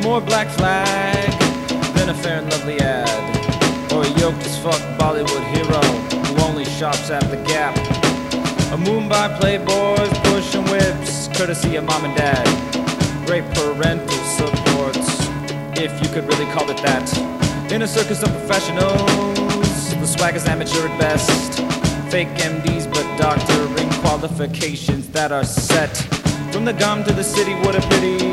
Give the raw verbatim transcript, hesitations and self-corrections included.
more Black Flag than a Fair and Lovely ad, or a yoked as fuck Bollywood hero who only shops at the Gap. A moon by playboys pushing whips, courtesy of mom and dad. Great parental supports, if you could really call it that. In a circus of professionals, the swag is amateur at best. Fake M Ds but doctoring qualifications that are set. From the gum to the city, what a pity.